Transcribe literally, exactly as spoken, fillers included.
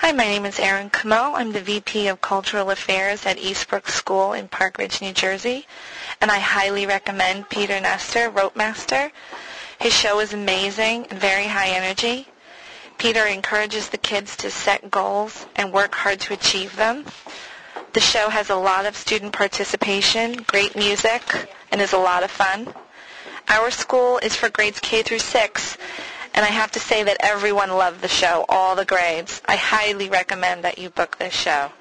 Hi, my name is Erin Camo. I'm the V P of Cultural Affairs at Eastbrook School in Park Ridge, New Jersey, and I highly recommend Peter Nestor, Rope Master. His show is amazing and very high energy. Peter encourages the kids to set goals and work hard to achieve them. The show has a lot of student participation, great music, and is a lot of fun. Our school is for grades K through six, and I have to say that everyone loved the show, all the grades. I highly recommend that you book this show.